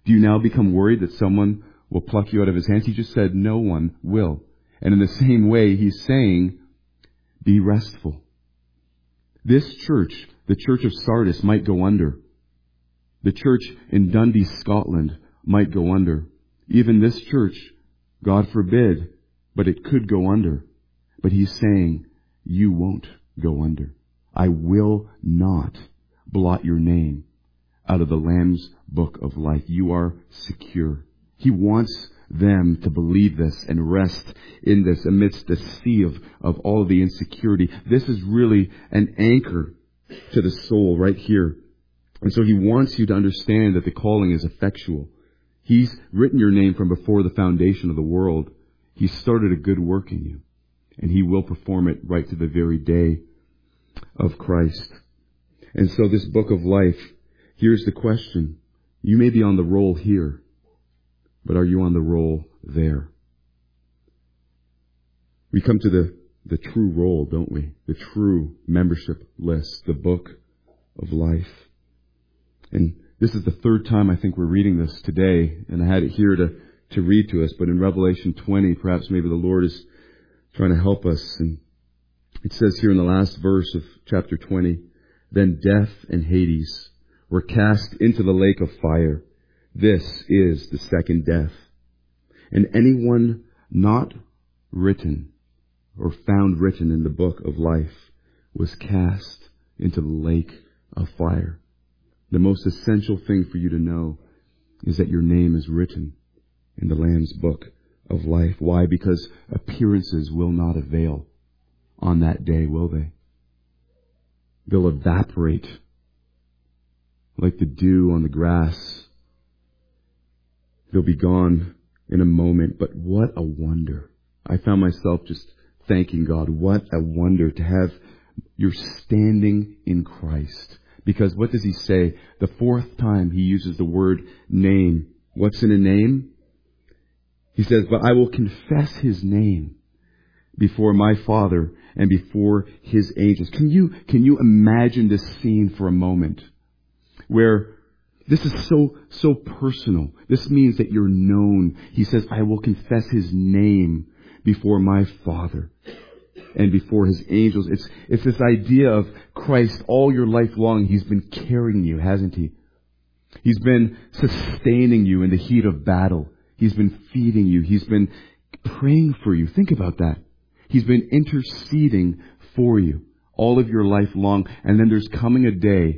Do you now become worried that someone will pluck you out of his hands? He just said, no one will. And in the same way, he's saying, be restful. This church, the church of Sardis, might go under. The church in Dundee, Scotland, might go under. Even this church, God forbid, but it could go under. But he's saying, you won't go under. I will not blot your name out of the Lamb's book of life. You are secure. He wants them to believe this and rest in this amidst the sea of, of all of the insecurity. This is really an anchor to the soul right here. And so he wants you to understand that the calling is effectual. He's written your name from before the foundation of the world. He started a good work in you, and he will perform it right to the very day of Christ. And so this book of life, here's the question. You may be on the roll here, but are you on the roll there? We come to the, the true roll, don't we? The true membership list, the book of life. And this is the third time I think we're reading this today, and I had it here to, to read to us, but in Revelation twenty, perhaps maybe the Lord is trying to help us. And it says here in the last verse of chapter twenty, then death and Hades were cast into the lake of fire. This is the second death. And anyone not written or found written in the book of life was cast into the lake of fire. The most essential thing for you to know is that your name is written in the Lamb's book of life. Why? Because appearances will not avail on that day, will they? They'll evaporate like the dew on the grass. They'll be gone in a moment. But what a wonder. I found myself just thanking God. What a wonder to have your standing in Christ. Because what does he say? The fourth time he uses the word name. What's in a name? He says, but I will confess his name before my Father and before his angels. Can you, can you imagine this scene for a moment? Where this is so, so personal. This means that you're known. He says, I will confess his name before my Father and before his angels. It's, it's this idea of Christ all your life long. He's been carrying you, hasn't he? He's been sustaining you in the heat of battle. He's been feeding you. He's been praying for you. Think about that. He's been interceding for you all of your life long. And then there's coming a day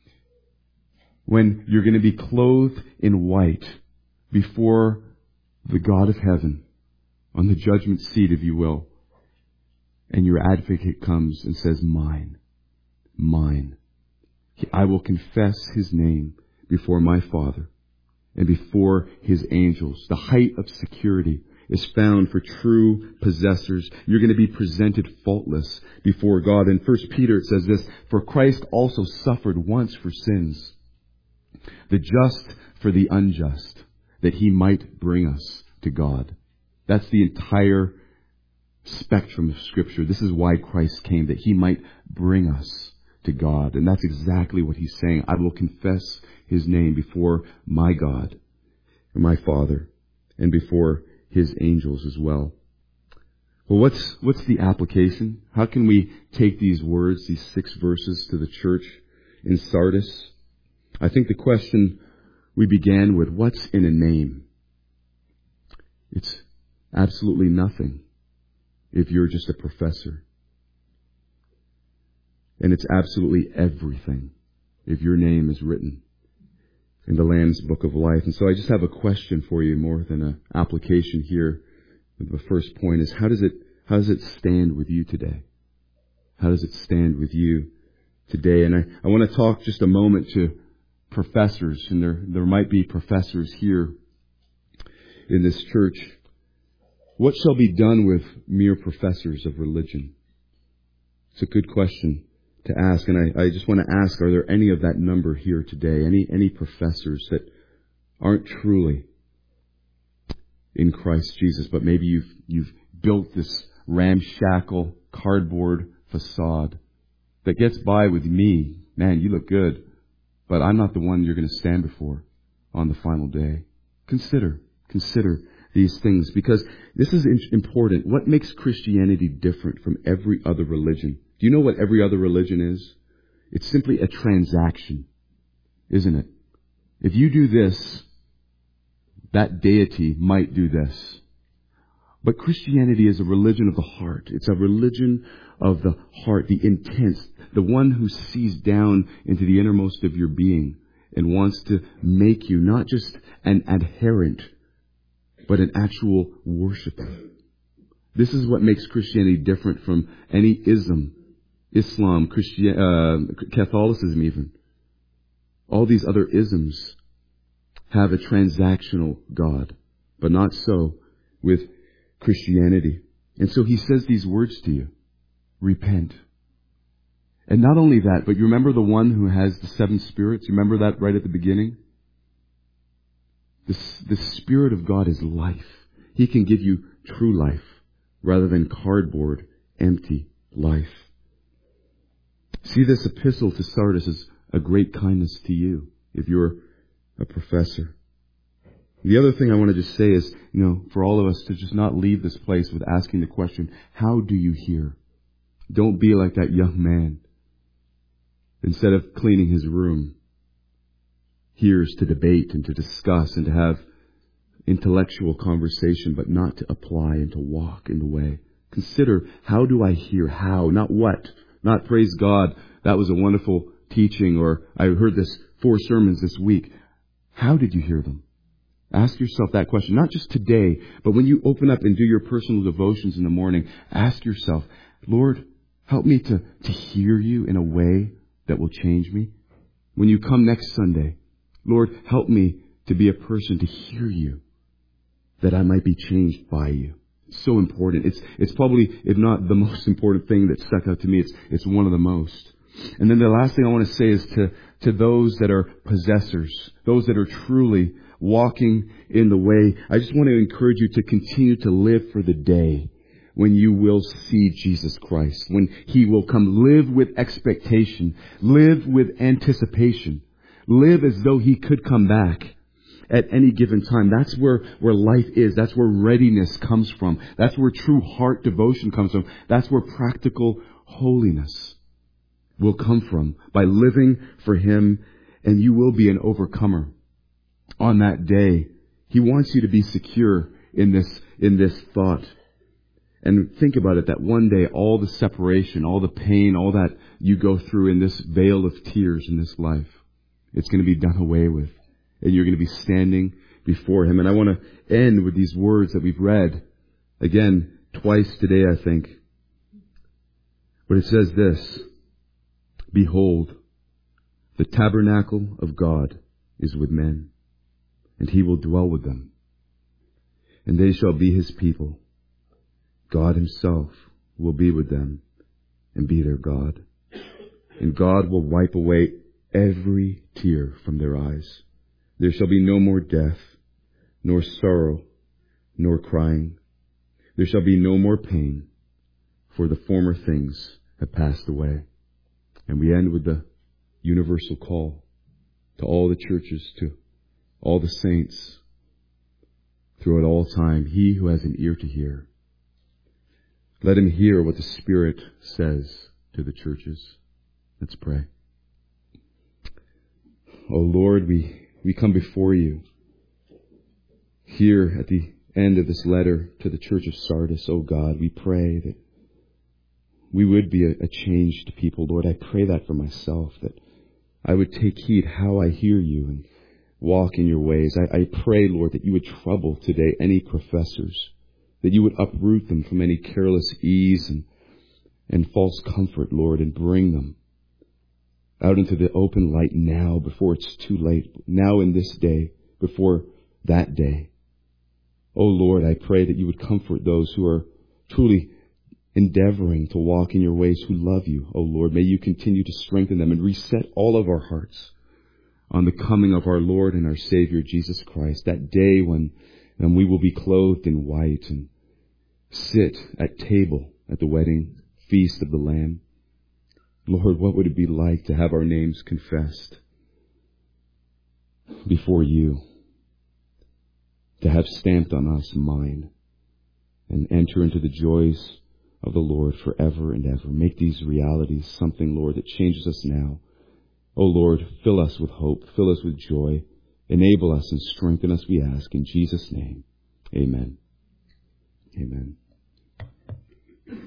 when you're going to be clothed in white before the God of heaven on the judgment seat, if you will. And your advocate comes and says, mine, mine. I will confess his name before my Father and before his angels. The height of security is found for true possessors. You're going to be presented faultless before God. In First Peter it says this, for Christ also suffered once for sins, the just for the unjust, that he might bring us to God. That's the entire spectrum of Scripture. This is why Christ came, that he might bring us to God. And that's exactly what he's saying. I will confess his name before my God and my Father and before his angels as well. Well, what's, what's the application? How can we take these words, these six verses to the church in Sardis? I think the question we began with, what's in a name? It's absolutely nothing if you're just a professor. And it's absolutely everything if your name is written in the Lamb's book of life. And so I just have a question for you more than an application here. The first point is, how does it, how does it stand with you today? How does it stand with you today? And I, I want to talk just a moment to professors, and there, there might be professors here in this church. What shall be done with mere professors of religion? It's a good question to ask. And I, I just want to ask, are there any of that number here today? Any, any professors that aren't truly in Christ Jesus, but maybe you've, you've built this ramshackle cardboard facade that gets by with me. Man, you look good, but I'm not the one you're going to stand before on the final day. Consider, consider these things, because this is important. What makes Christianity different from every other religion? Do you know what every other religion is? It's simply a transaction, isn't it? If you do this, that deity might do this. But Christianity is a religion of the heart. It's a religion of the heart, the intense, the one who sees down into the innermost of your being and wants to make you not just an adherent, but an actual worshiper. This is what makes Christianity different from any ism, Islam, Christian, uh, Catholicism even. All these other isms have a transactional God, but not so with Christianity. And so he says these words to you. Repent. And not only that, but you remember the one who has the seven spirits? You remember that right at the beginning? The, the Spirit of God is life. He can give you true life rather than cardboard, empty life. See this epistle to Sardis as a great kindness to you if you're a professor. The other thing I want to just say is, you know, for all of us to just not leave this place with asking the question, how do you hear? Don't be like that young man. Instead of cleaning his room, hears to debate and to discuss and to have intellectual conversation, but not to apply and to walk in the way. Consider, how do I hear? How? Not what. Not praise God, that was a wonderful teaching, or I heard this four sermons this week. How did you hear them? Ask yourself that question, not just today, but when you open up and do your personal devotions in the morning, ask yourself, Lord, help me to, to hear you in a way that will change me. When you come next Sunday, Lord, help me to be a person to hear you, that I might be changed by you. It's so important. It's it's probably, if not the most important thing that stuck out to me, it's it's one of the most. And then the last thing I want to say is to, to those that are possessors, those that are truly walking in the way, I just want to encourage you to continue to live for the day when you will see Jesus Christ, when He will come. Live with expectation. Live with anticipation. Live as though He could come back at any given time. That's where, where life is. That's where readiness comes from. That's where true heart devotion comes from. That's where practical holiness will come from, by living for Him, and you will be an overcomer on that day. He wants you to be secure in this, in this thought. And think about it, that one day all the separation, all the pain, all that you go through in this veil of tears in this life, it's going to be done away with. And you're going to be standing before Him. And I want to end with these words that we've read again twice today, I think. But it says this: Behold, the tabernacle of God is with men, and He will dwell with them. And they shall be His people. God Himself will be with them and be their God. And God will wipe away every tear from their eyes. There shall be no more death, nor sorrow, nor crying. There shall be no more pain, for the former things have passed away. And we end with the universal call to all the churches, to all the saints, throughout all time. He who has an ear to hear, let him hear what the Spirit says to the churches. Let's pray. Oh Lord, we We come before you here at the end of this letter to the church of Sardis. Oh God, we pray that we would be a, a changed people. Lord, I pray that for myself, that I would take heed how I hear you and walk in your ways. I, I pray, Lord, that you would trouble today any professors, that you would uproot them from any careless ease and, and false comfort, Lord, and bring them out into the open light now, before it's too late. Now in this day, before that day. Oh Lord, I pray that you would comfort those who are truly endeavoring to walk in your ways, who love you. Oh Lord, may you continue to strengthen them and reset all of our hearts on the coming of our Lord and our Savior, Jesus Christ. That day when, when we will be clothed in white and sit at table at the wedding feast of the Lamb. Lord, what would it be like to have our names confessed before you, to have stamped on us mine, and enter into the joys of the Lord forever and ever. Make these realities something, Lord, that changes us now. Oh Lord, fill us with hope, fill us with joy, enable us and strengthen us, we ask, in Jesus' name. Amen. Amen.